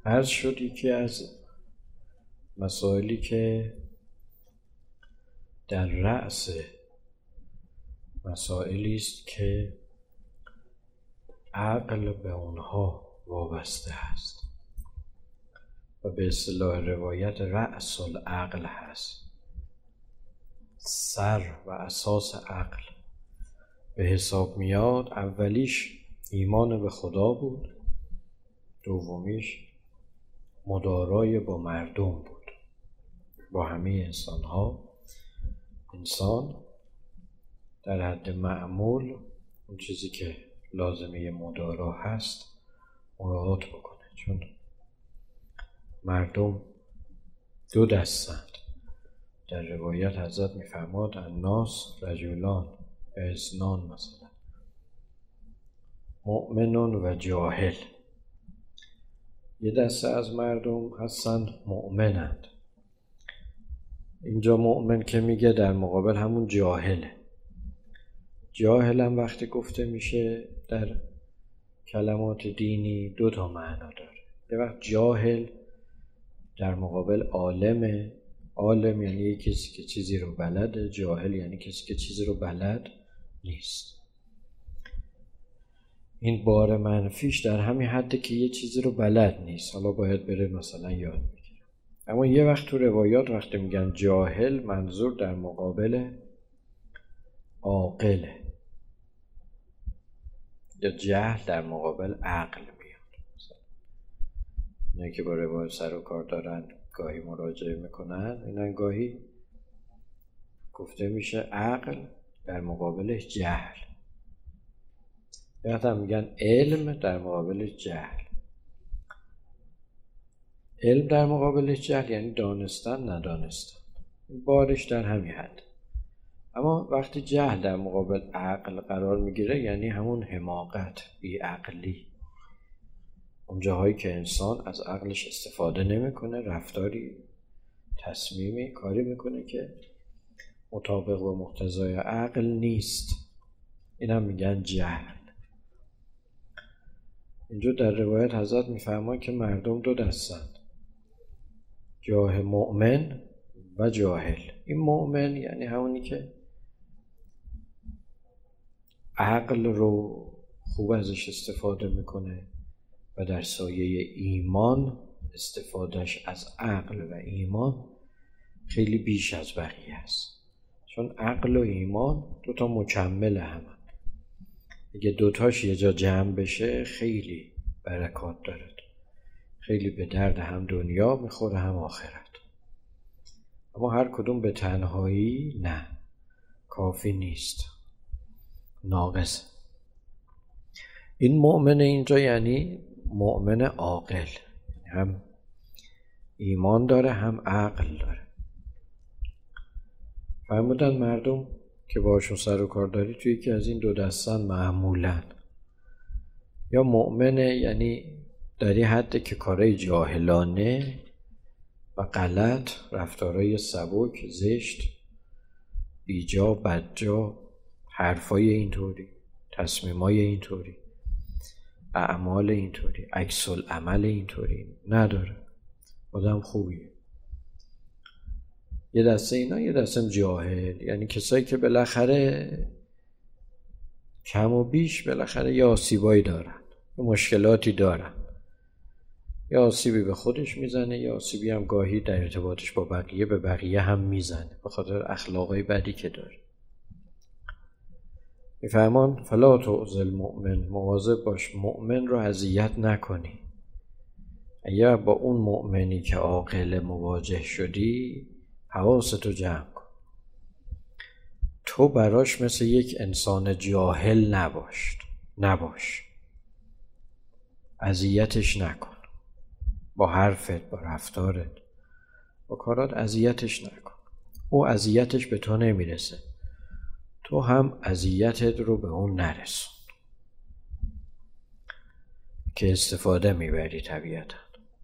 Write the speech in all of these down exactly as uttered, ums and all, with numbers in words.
عرض شد یکی از مسائلی که در رأس مسائلی است که عقل به اونها وابسته است و به اصطلاح روایت رأس العقل هست، سر و اساس عقل به حساب میاد. اولیش ایمان به خدا بود، دومیش مدارای با مردم بود، با همه انسان ها. انسان در حد معمول اون چیزی که لازمه مدارا هست مراعات بکنه، چون مردم دو دستند. در روایت حضرت میفرماد الناس رجلان اثنان، مثلا مؤمن و جاهل. یه دسته از مردم هستن مؤمنند. اینجا مؤمن که میگه در مقابل همون جاهله. جاهل هم وقتی گفته میشه در کلمات دینی دو تا معنا داره. یه وقت جاهل در مقابل عالمه. عالم یعنی کسی که چیزی رو بلده، جاهل یعنی کسی که چیزی رو بلد نیست. این بار منفیش در همین حده که یه چیزی رو بلد نیست، حالا باید بره مثلا یاد بگیره. اما یه وقت تو روایات وقتی میگن جاهل، منظور در مقابل عاقله، یا جهل در مقابل عقل میاد. اینه که با روایت سر و کار دارن گاهی مراجعه میکنن، اینا گاهی گفته میشه عقل در مقابل جهل، یا هم میگن علم در مقابل جهل. علم در مقابل جهل یعنی دانستن ندانستن، بارش در همین حد. اما وقتی جهل در مقابل عقل قرار میگیره یعنی همون حماقت، بیعقلی، اون جاهایی که انسان از عقلش استفاده نمیکنه، رفتاری، تصمیمی، کاری میکنه که مطابق با مقتضای عقل نیست، این هم میگن جهل. اینجا در روایت حضرت میفرمان که مردم دو دستند، جاه مؤمن و جاهل. این مؤمن یعنی همونی که عقل رو خوب ازش استفاده میکنه و در سایه ایمان استفادهش از عقل و ایمان خیلی بیش از بقیه است، چون عقل و ایمان دوتا مکمل همن. اگه دوتاش یه جا جمع بشه خیلی برکات داره، خیلی به درد هم دنیا میخوره هم آخرت. اما هر کدوم به تنهایی نه، کافی نیست، ناقص. این مؤمن اینجا یعنی مؤمن عاقل، هم ایمان داره هم عقل داره. فرمودن مردم که باشون سر و کار داری توی یکی از این دو دستن معمولاً یا مؤمنه، یعنی در این حده که کارهای جاهلانه و غلط، رفتارهای سبک، زشت، بیجا، بدجا، حرفای اینطوری، تصمیمای اینطوری، اعمال اینطوری، عکس العمل اینطوری نداره، آدم خوبیه. یه دسته اینا، یه دسته جاهل، یعنی کسایی که بالاخره کم و بیش بالاخره یه آسیبایی دارن، یه مشکلاتی دارن، یا آسیبی به خودش میزنه، یا آسیبی هم گاهی در ارتباطش با بقیه به بقیه هم میزنه به خاطر اخلاقای بدی که داره. میفرمان فلا تعذ المؤمن، مواظب باش مؤمن رو اذیت نکنی. اگر با اون مؤمنی که عاقل مواجه شدی حواستو جمع کن، تو براش مثل یک انسان جاهل نباش نباش اذیتش نکن، با حرفت، با رفتارت، با کارات اذیتش نکن. او اذیتش به تو نمیرسه، تو هم اذیتت رو به اون نرسون که استفاده میبری طبیعتا.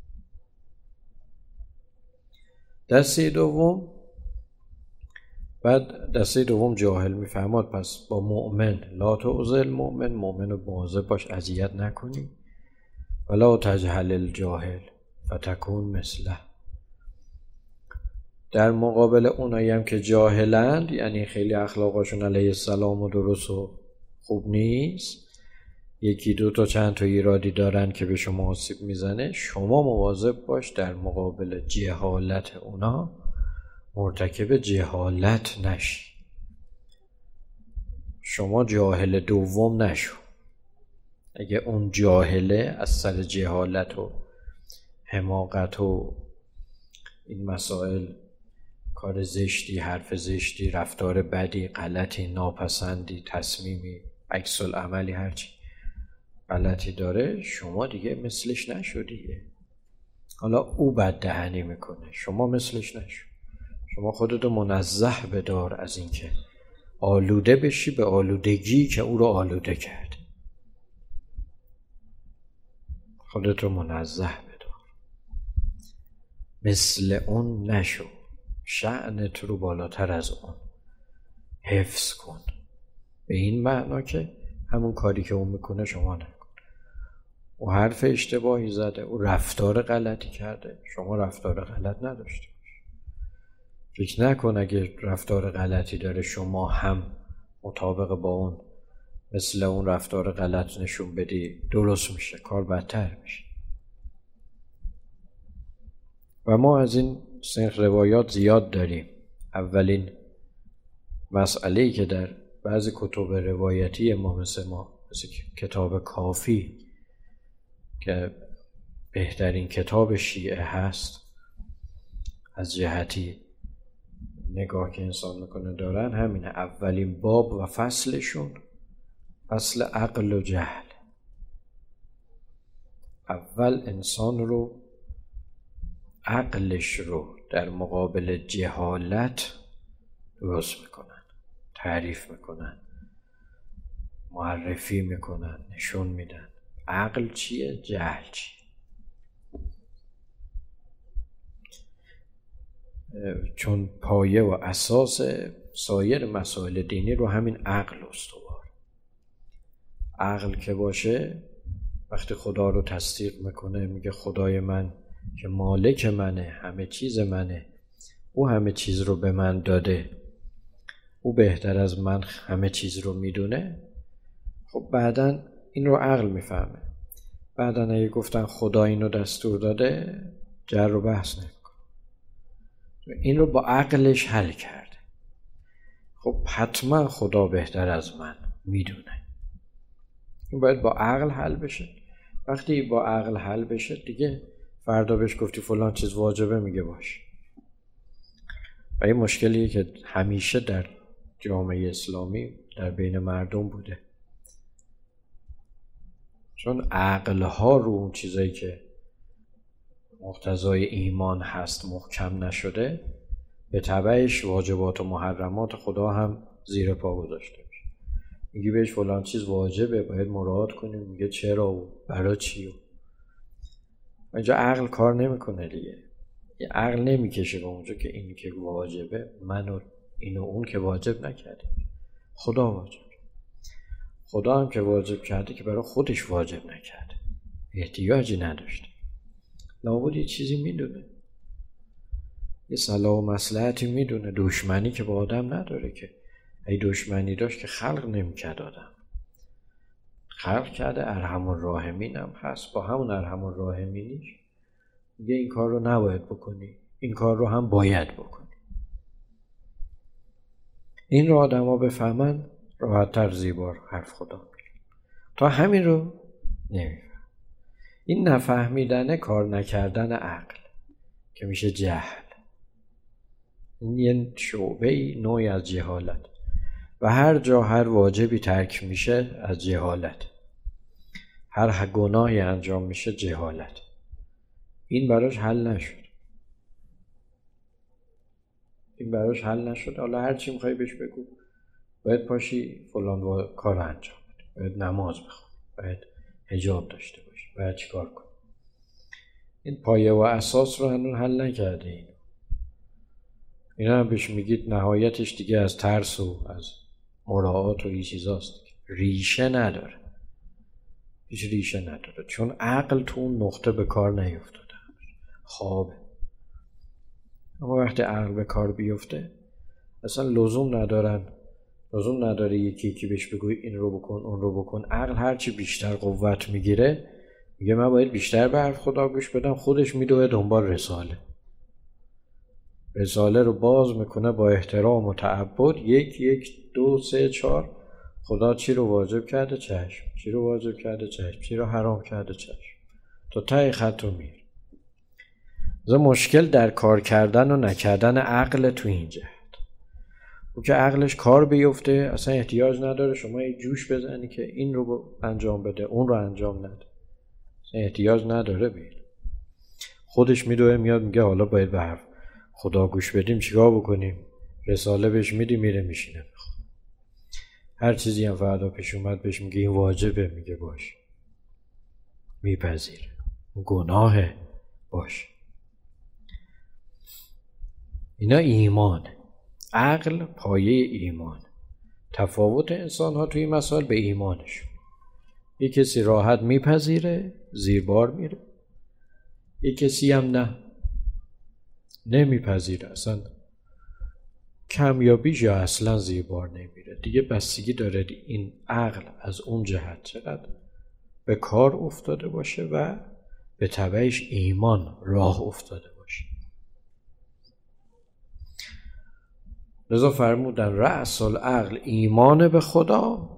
دسته دوم، بعد دسته دوم جاهل میفرماد پس با مؤمن لا تعذ المؤمن، مؤمن رو مواظب باش اذیت نکنی، ولا تجهل الجاهل، فتکون مثله. در مقابل اونایی هم که جاهلند، یعنی خیلی اخلاقاشون علیه السلام و درست و خوب نیست، یکی دو تا چند تا ایرادی دارن که به شما آسیب میزنه، شما مواظب باش در مقابل جهالت اونا مرتکب جهالت نشی. شما جاهل دوم نشو. اگه اون جاهله از سر جهالت و حماقت و این مسائل، کار زشتی، حرف زشتی، رفتار بدی، غلطی، ناپسندی، تصمیمی، عکس العملی، هرچی غلطی داره، شما دیگه مثلش نشو دیگه. حالا او بد دهنی میکنه، شما مثلش نشو. شما خودتو منزه بدار از اینکه آلوده بشی به آلودگی که او رو آلوده کرد. خودتو منزه بدار، مثل اون نشو. شأنت رو بالاتر از اون حفظ کن، به این معنا که همون کاری که اون میکنه شما نکن. او حرف اشتباهی زده، او رفتار غلطی کرده، شما رفتار غلط نداشته باش. فکر نکن اگه رفتار غلطی داره شما هم مطابق با اون مثل اون رفتار غلط نشون بدی درست میشه، کار بدتر میشه. و ما از این سنخ روایات زیاد داریم. اولین مسئله‌ای که در بعضی کتب روایتی ما مثل ما مثل کتاب کافی که بهترین کتاب شیعه هست از جهتی نگاه که انسان میکنه دارن، همینه. اولین باب و فصلشون فصل عقل و جهل. اول انسان رو، عقلش رو در مقابل جهالت درست میکنن، تعریف میکنن، معرفی میکنن، نشون میدن عقل چیه، جهل چیه. چون پایه و اساس سایر مسائل دینی رو همین عقل استوار. عقل که باشه، وقتی خدا رو تصدیق میکنه، میگه خدای من که مالک منه، همه چیز منه، او همه چیز رو به من داده، او بهتر از من همه چیز رو میدونه. خب بعدن این رو عقل میفهمه. بعدن اگه گفتن خدا اینو دستور داده، جر و بحث نمیکنه، این رو با عقلش حل کرده. خب حتما خدا بهتر از من میدونه، این باید با عقل حل بشه. وقتی با عقل حل بشه دیگه فردا بهش گفتی فلان چیز واجبه، میگه باش. و این مشکلیه که همیشه در جامعه اسلامی در بین مردم بوده، چون عقلها رو اون چیزایی که مقتضای ایمان هست محکم نشده، به تبعش واجبات و محرمات خدا هم زیر پا گذاشته میشه. میگی بهش فلان چیز واجبه، باید مراعات کنیم، میگه چرا و برای چی و اینجا عقل کار نمیکنه دیگه. یه عقل نمیکشه به اونجا که این که واجبه، من و این و اون که واجب نکرده، خدا واجب. خدا هم که واجب کرده که برای خودش واجب نکرده، احتیاجی نداشته. لابد یه چیزی میدونه، یه صلاح و مصلحتی میدونه. دشمنی که با آدم نداره که. ای دشمنی داشت که خلق نمیکرد آدم، خلق کرده. ارحم الراحمین هم هست، با همون ارحم الراحمینیش میگه این کار رو نباید بکنی، این کار رو هم باید بکنی. این رو آدم ها بفهمن، راحت تر زیبار حرف خدا میگه. تا همین رو نمیفهم. این نفهمیدن، کار نکردن عقل که میشه جهل. این یه شعبه نوعی از جهالت، و هر جا هر واجبی ترک میشه از جهالت، هر گناهی انجام میشه جهالت. این براش حل نشد، این براش حل نشد. حالا هر چی میخوای بهش بگو، باید پاشی فلان کار انجام بده، باید نماز بخونی، باید حجاب داشته باشی، باید چی کار کنی. این پایه و اساس رو هنوز حل نکرده. این اینا هم بهش میگید نهایتش دیگه از ترس و از مراعات و این چیزاست، ریشه نداره، هیچ ریشه نداره، چون عقل تو اون نقطه به کار نیفتاده. خوابه. اما وقتی عقل به کار بیفته اصلا لزوم ندارن لزوم نداره یکی یکی بهش بگوی این رو بکن اون رو بکن. عقل هرچی بیشتر قوت میگیره میگه من باید بیشتر به حرف خدا گوش بدم، خودش میدوه دنبال رساله. رساله رو باز میکنه با احترام و تعبد، یک یک دو سه چهار، خدا چی رو واجب کرده چشم، چی رو واجب کرده چشم، چی رو حرام کرده چشم، تا ته خط رو میره. از مشکل در کار کردن و نکردن عقل تو این جهت. او که عقلش کار بیفته اصلا احتیاج نداره شما یه جوش بزنی که این رو انجام بده اون رو انجام نده، اصلا احتیاج نداره بید. خودش میدوه میاد میگه حالا باید به حرف خدا گوش بدیم، چیکار بکنیم؟ رساله بهش میدی میره میشینه میخواد. هر چیزی هم فردا پیش اومد بهش میگه این واجبه، میگه باش، میپذیره. گناهه، باش. اینا ایمانه. عقل پایه ایمان. تفاوت انسان ها توی مسائل به ایمانشون. یک کسی راحت میپذیره زیر بار میره، یک کسی هم نه، نمیپذیره، اصلا کمیابیش یا اصلا زیر بار نمیره. دیگه بستگی داره این عقل از اون جهت چقدر به کار افتاده باشه و به تبعش ایمان راه افتاده باشه. لذا فرمودن رأس العقل ایمان به خدا.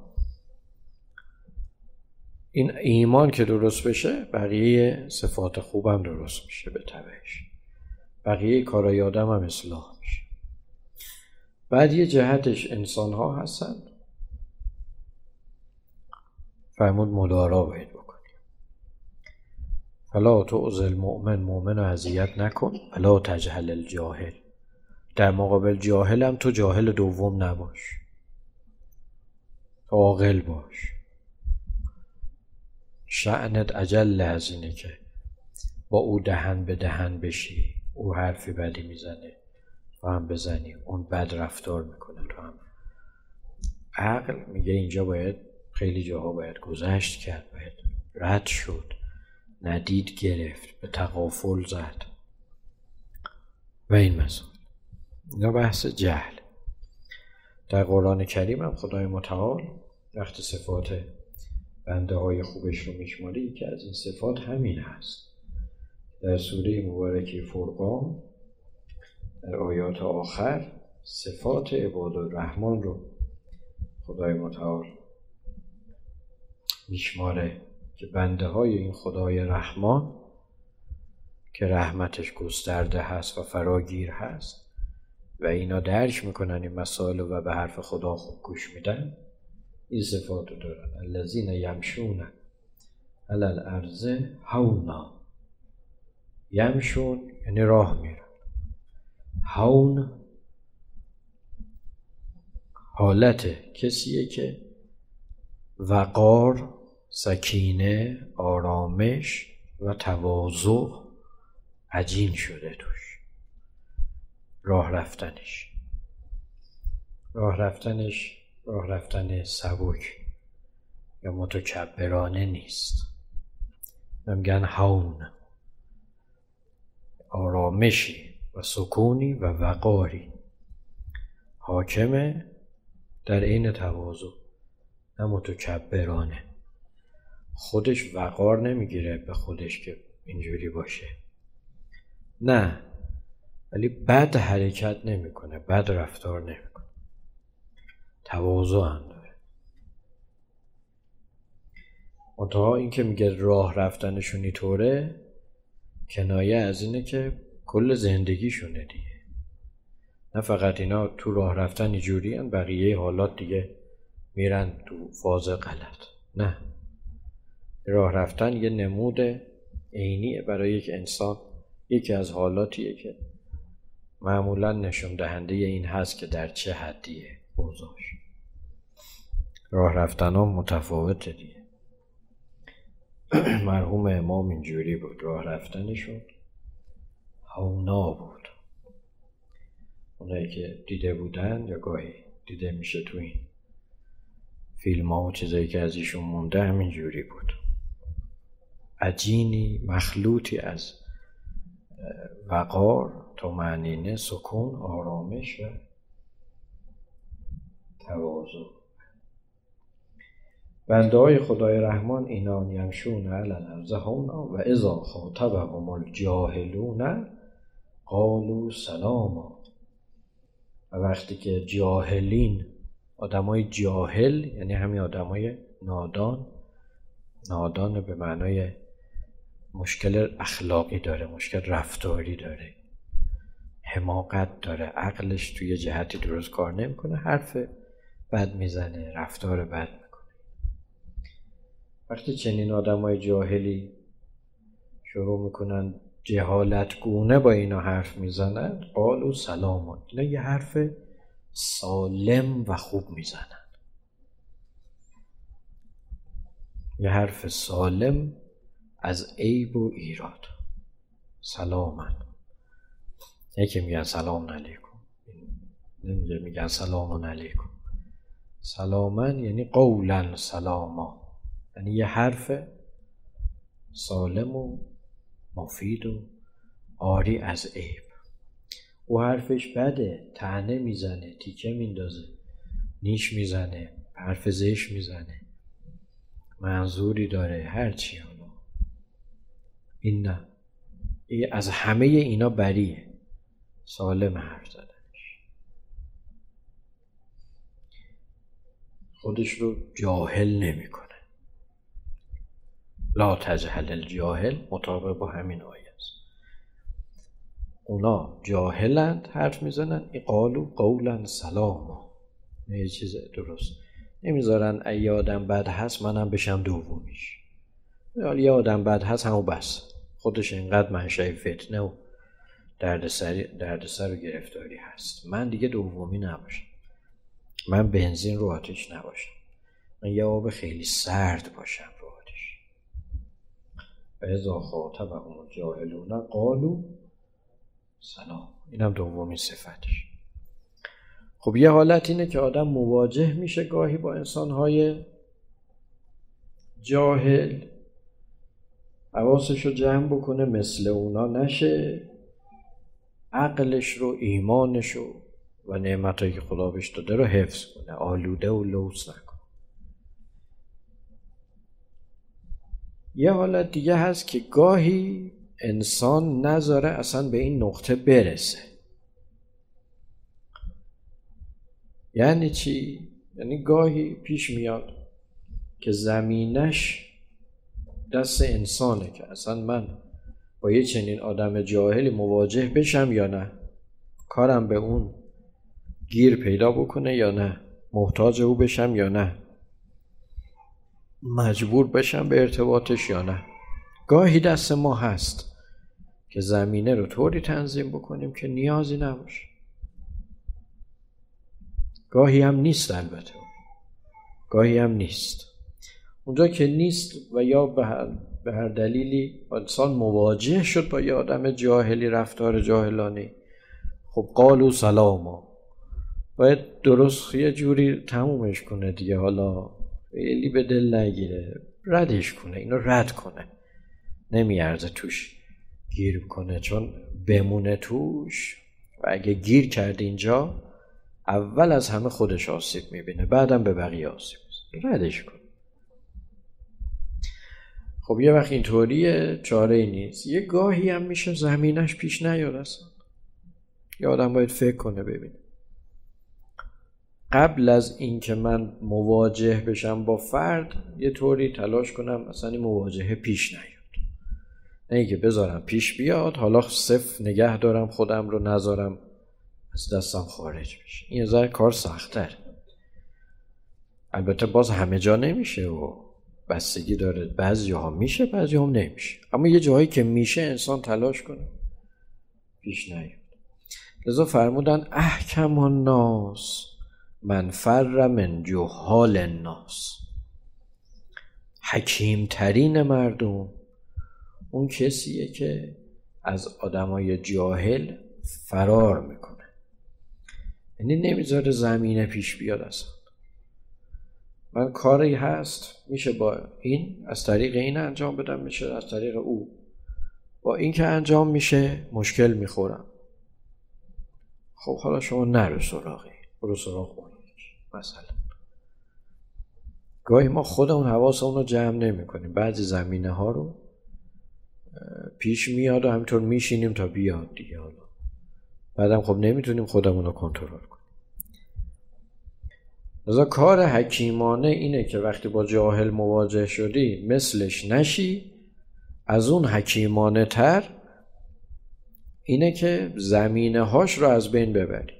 این ایمان که درست بشه بقیه صفات خوبم درست میشه به تبعش، بقیه کارای آدم هم اصلاح میشه. بعد یه جهتش انسان ها هستن، فرمود مدارا باید بکنیم. فلا تعذ المؤمن، مؤمن رو اذیت نکن، فلا تجهل الجاهل، در مقابل جاهل هم تو جاهل دوم نباش، عاقل باش. شأنت اجل از اینه که با او دهن به دهن بشی، او حرفی بدی میزنه تو هم بزنی، اون بد رفتار میکنه تو هم. عقل میگه اینجا باید خیلی جاها باید گذشت کرد، باید رد شد، ندید گرفت، به تغافل زد و این مسائل. اینا بحث جهل. در قرآن کریم هم خدای متعال وقتی صفات بنده های خوبش رو میشماری که از این صفات همین هست. در سوره مبارکه فرقان در آیات آخر صفات عباد الرحمن رو خدای متعال میشماره که بنده های این خدای رحمان که رحمتش گسترده هست و فراگیر هست و اینا درک میکنن این مسائل و به حرف خدا خوب گوش میدن، این صفات رو دارن. الذین یمشون علی الارض هونا. یمشون یعنی راه میرن. هون حالت کسیه که وقار، سکینه، آرامش و تواضع عجین شده توش. راه رفتنش راه رفتنش راه رفتن سبک یا متکبرانه نیست. میگن هون، آرامشی و سکونی و وقاری حاکمه در عین تواضع، نه متکبرانه. خودش وقار نمیگیره به خودش که اینجوری باشه، نه، ولی بد حرکت نمیکنه، بد رفتار نمیکنه، تواضع هم داره. منتها این که میگه راه رفتنشون اینطوره کنایه از اینه که کل زندگیشونه دیگه. نه فقط اینا تو راه رفتن اینجوری هن، بقیه حالات دیگه میرن تو فاز غلط. نه، راه رفتن یه نمود عینیه برای یک انسان، یکی از حالاتیه که معمولا نشون دهنده این هست که در چه حدیه اوضاعش. راه رفتن ها متفاوته دیگه. مرحوم امام اینجوری بود، راه رفتنشون هونا بود. اونایی که دیده بودن یا گاهی دیده میشه تو این فیلم ها و چیزایی که از ایشون مونده همینجوری بود. عجینی مخلوطی از وقار، طمأنینه، سکون، آرامش و تواضع. بنده های خدای رحمان اینان یمشون علی الارض هونا و اذا خاطبهم الجاهلون قالوا سلاما. و وقتی که جاهلین، آدمای جاهل یعنی همین آدمای نادان، نادان به معنای مشکل اخلاقی داره، مشکل رفتاری داره، حماقت داره، عقلش توی جهتی درست کار نمیکنه، حرف بد میزنه، رفتار بد میکنه. وقتی چنین آدمای جاهلی شروع میکنن جهالت گونه با اینا حرف میزنن، قالوا سلاما، اینا یه حرف سالم و خوب میزنن، یه حرف سالم از عیب و ایراد. سلامن، یکی میگن سلام علیکم، نمیگه میگن سلام علیکم. سلامن یعنی قولا سلاما، یعنی یه حرف سالم و مفید و آری از عیب. او حرفش بده، طعنه میزنه، تیکه میندازه، نیش میزنه، حرف زشت میزنه، منظوری داره، هرچی. حالا این نه، این از همه اینا بریه، سالم حرف زدنش. خودش رو جاهل نمی کنه. لا تجهل الجاهل مطابق با همین آیه است. اونا جاهلند، حرف میزنن، ای قالو قولا سلاما، یه چیز درست نمیذارن. ای آدم بد هست منم بشم دومیش، یه آدم بد هست همو بس، خودش اینقدر منشأ فتنه و دردسر دردسر و گرفتاری هست، من دیگه دومی نباشم، من بنزین رو آتش نباشم، من یه آب خیلی سرد باشم رو آتش. و اذا خاطبهم الجاهلون قالوا سلام، اینم دومی صفتش. خب یه حالت اینه که آدم مواجه میشه گاهی با انسانهای جاهل، حواسش رو جمع بکنه مثل اونا نشه، عقلش رو، ایمانش رو و نعمتایی که خدا بهش داده رو حفظ کنه، آلوده و لوث نکنه. یه حالت دیگه هست که گاهی انسان نذاره اصلا به این نقطه برسه. یعنی چی؟ یعنی گاهی پیش میاد که زمینش دست انسانه که اصلا من با یه چنین آدم جاهلی مواجه بشم یا نه، کارم به اون گیر پیدا بکنه یا نه، محتاج او بشم یا نه، مجبور بشم به ارتباطش یا نه. گاهی دست ما هست که زمینه رو طوری تنظیم بکنیم که نیازی نباشه. گاهی هم نیست، البته گاهی هم نیست. اونجا که نیست و یا به هر, به هر دلیلی انسان مواجه شد با یه آدم جاهلی، رفتار جاهلانه، خب قالوا سلاما، باید درست یه جوری تمومش کنه دیگه. حالا خیلی به دل نگیره، ردش کنه، اینو رد کنه، نمیارزه توش گیر کنه، چون بمونه توش و اگه گیر کرد اینجا اول از همه خودش آسیب میبینه، بعدم به بقیه آسیب میبینه. ردش کن. خب یه وقت اینطوریه، چاره ای نیست. یه گاهی هم میشه زمینش پیش نیاد اصلا. یه آدم باید فکر کنه ببینه قبل از این که من مواجه بشم با فرد یه طوری تلاش کنم اصلا این مواجهه پیش نیاد، نه اینکه بذارم پیش بیاد حالا صفر نگه دارم خودم رو، نذارم از دستم خارج بشه. این ذره کار سخت‌تر. البته باز همه جا نمیشه و بستگی داره، بعضی ها میشه بعضی ها نمیشه، اما یه جایی که میشه انسان تلاش کنه پیش نیاد. لذا فرمودن احکم الناس من فر من جهال الناس، حکیم ترین مردم اون کسیه که از آدمای جاهل فرار میکنه، یعنی نمیذاره زمینه پیش بیاد اصلا. من کاری هست میشه با این از طریق این انجام بدم، میشه از طریق او با این که انجام میشه مشکل میخورم. خب حالا شما نرو سراغی، برو سراغ اون مثلا. گاهی ما خودمون حواسمون رو جمع نمی کنیم، بعضی زمینه ها رو پیش میاد و همینطور میشینیم تا بیاد دیگه. حالا بعدم خب نمیتونیم خودمون رو کنترل کنیم. لذا کار حکیمانه اینه که وقتی با جاهل مواجه شدی مثلش نشی، از اون حکیمانه تر اینه که زمینه هاش رو از بین ببری،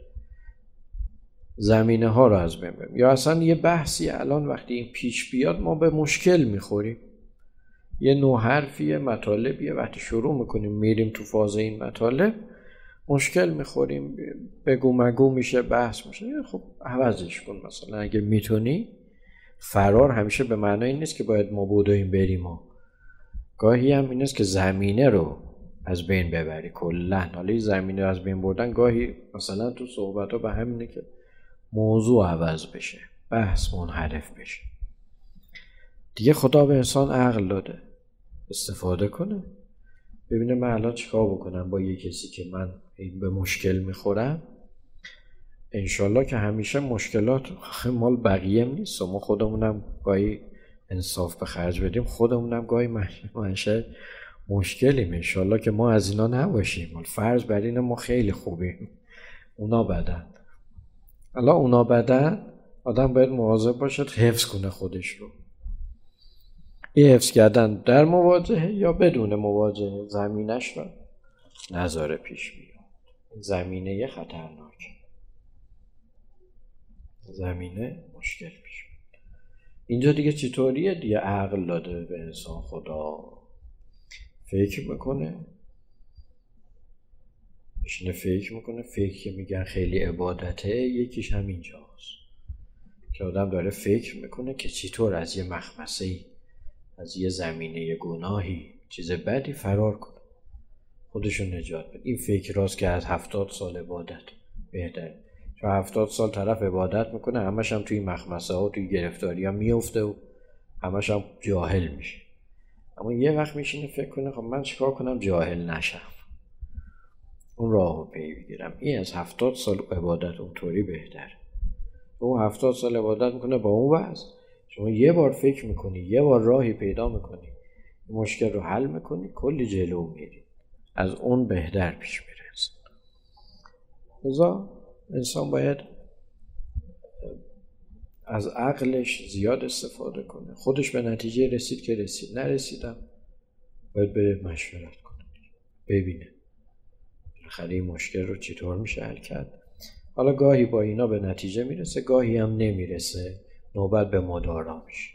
زمینه ها رو از بین ببری. یا اصلا یه بحثی الان وقتی این پیش بیاد ما به مشکل میخوریم، یه نوع حرفیه مطالبیه وقتی شروع میکنیم میریم تو فاز این مطالب مشکل میخوریم، بگو مگو میشه، بحث میشه. خب عوضش کن. مثلا اگه میتونی فرار همیشه به معنای این نیست که باید ما بودویم بریم ها. گاهی هم این است که زمینه رو از بین ببری کلن. حالا زمینه رو از بین بردن گاهی مثلا تو صحبت ها به همینه که موضوع عوض بشه، بحث منحرف بشه. دیگه خدا به انسان عقل داده، استفاده کنه، ببینه من الان چیکار بکنم با یه کسی که من به مشکل میخورم. انشالله که همیشه مشکلات مال بقیه نیست و ما خودمونم گاهی انصاف به خرج بدیم، خودمونم گاهی منشه مشکلیم. انشالله که ما از اینا نباشیم. فرض بر اینه ما خیلی خوبیم، اونا بدن. حالا اونا بدن، آدم باید مواظب باشه حفظ کنه خودش رو. این حفظ کردن در مواجهه یا بدون مواجهه زمینش رو نذاره پیش بیاد. زمینه خطرناک، زمینه مشکل پیش بیاد. اینجا دیگه چطوریه؟ دیگه عقل داده به انسان خدا، فکر میکنه، بشینه فکر میکنه. فکر که میگن خیلی عبادته، یکیش هم اینجاست که آدم داره فکر میکنه که چطور از یه مخمسه‌ای، از یه زمینه گناهی، چیز بدی فرار کنه، خودشون نجات بده. این فکر راست که از هفتاد سال عبادت بهتره، چون هفتاد سال طرف عبادت میکنه همش هم توی مخمسه ها و توی گرفتاری ها میفته و همش هم جاهل میشه. اما یه وقت میشینه فکر کنه خب من چیکار کنم جاهل نشم، اون راهو پی بگیرم. این از هفتاد سال عبادت اونطوری بهتره. اون هفتاد سال عبادت میکنه با اون وضع، شما یه بار فکر میکنی، یه بار راهی پیدا میکنی، مشکل رو حل میکنی، کلی جلو میری، از اون بهتر پیش میره. لذا انسان باید از عقلش زیاد استفاده کنه. خودش به نتیجه رسید که رسید، نرسیدم باید بره مشورت کنه، ببینه بالاخره این مشکل رو چطور میشه حل کرد. حالا گاهی با اینا به نتیجه میرسه، گاهی هم نمیرسه، نوبت به مدارا میشه.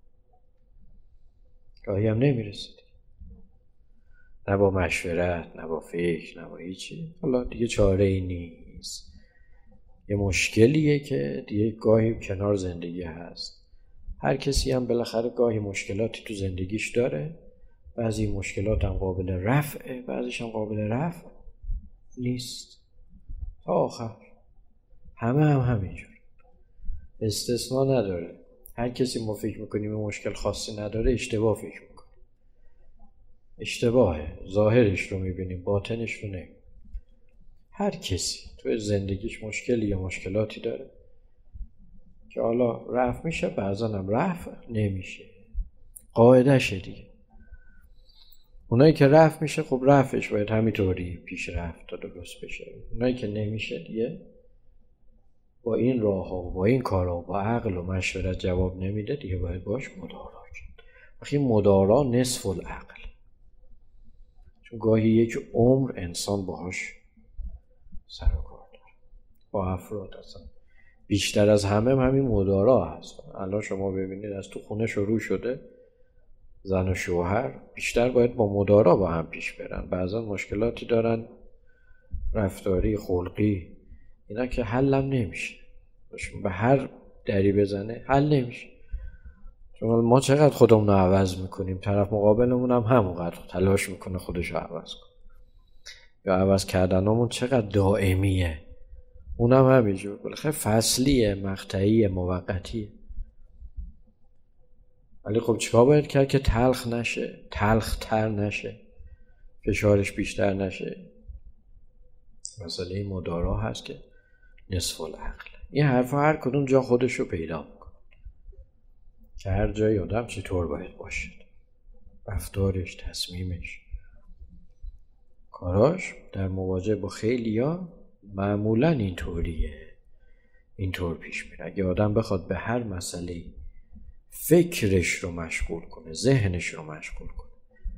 گاهی هم نمیرسه، نه با مشورت، نه با فکر، نه با هیچی. حالا دیگه چاره ای نیست، یه مشکلیه که دیگه گاهی کنار زندگی هست. هر کسی هم بالاخره گاهی مشکلاتی تو زندگیش داره، بعضی مشکلات هم قابل رفعه، بعضیش هم قابل رفع نیست. تا آخر همه هم همینجور، استثناء نداره. هر کسی ما فکر میکنیم مشکل خاصی نداره، اشتباه فکر میکنیم. اشتباهه، ظاهرش رو میبینیم، باطنش رو نمیبینیم. هر کسی توی زندگیش مشکلی یا مشکلاتی داره که حالا رفع میشه، بعضا هم رفع نمیشه، قاعدشه دیگه. اونایی که رفع میشه خب رفعش باید همینطوری پیش رفت تا درست بشه. اونایی که نمیشه دیگه با این راه ها و با این کار ها و با عقل و مشورت جواب نمیده، دیگه باید باش مدارا کرد. وقتی مدارا نصف العقل، چون گاهی یک عمر انسان باهاش سر و کار داره، با افراد اصلا بیشتر از همه هم همین مدارا هست. الان شما ببینید از تو خونه شروع شده، زن و شوهر بیشتر باید با مدارا با هم پیش برن. بعضا مشکلاتی دارن رفتاری، خلقی، اینا که حلم نمیشه، به هر دری بزنه حل نمیشه. چون ما چقدر خودمون رو عوض میکنیم، طرف مقابلمون هم همونقدر تلاش میکنه خودش رو عوض کنه. یا عوض کردنمون چقدر دائمیه، اونم همینجور، بالاخره فصلیه، مقطعیه، موقتیه. ولی خب چیکار باید کرد که تلخ نشه، تلخ تر نشه؟ فشارش بیشتر نشه. مسئله مدارا هست که نصف العقل. این حرفا هر کدوم جا خودش رو پیدا میکنه که هر جای آدم چطور باید باشد، رفتارش، تصمیمش، کاراش در مواجهه با خیلیا معمولا اینطوریه، اینطور پیش میره. اگه آدم بخواد به هر مسئله فکرش رو مشغول کنه، ذهنش رو مشغول کنه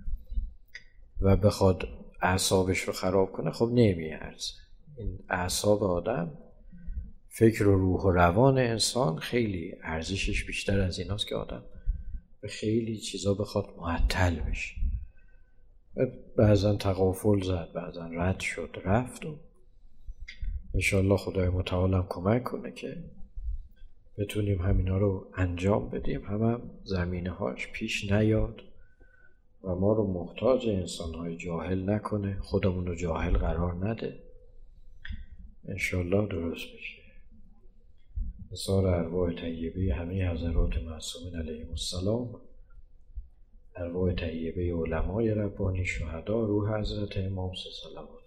و بخواد اعصابش رو خراب کنه، خب نمیارزه. این اعصاب آدم، فکر و روح و روان انسان خیلی ارزشش بیشتر از ایناست که آدم به خیلی چیزا بخواد معطل بشه. بعضا تغافل زد، بعضا رد شد، رفت و انشالله خدای متعال هم کمک کنه که بتونیم همینا رو انجام بدیم، هم, هم زمینه هاش پیش نیاد و ما رو محتاج انسان های جاهل نکنه، خودمون رو جاهل قرار نده. انشالله درست بشه. نثار ارواح طیبه همه حضرات معصومین علیهم السلام، ارواح طیبه علمای ربانی، شهدا، روح حضرت امام صلوات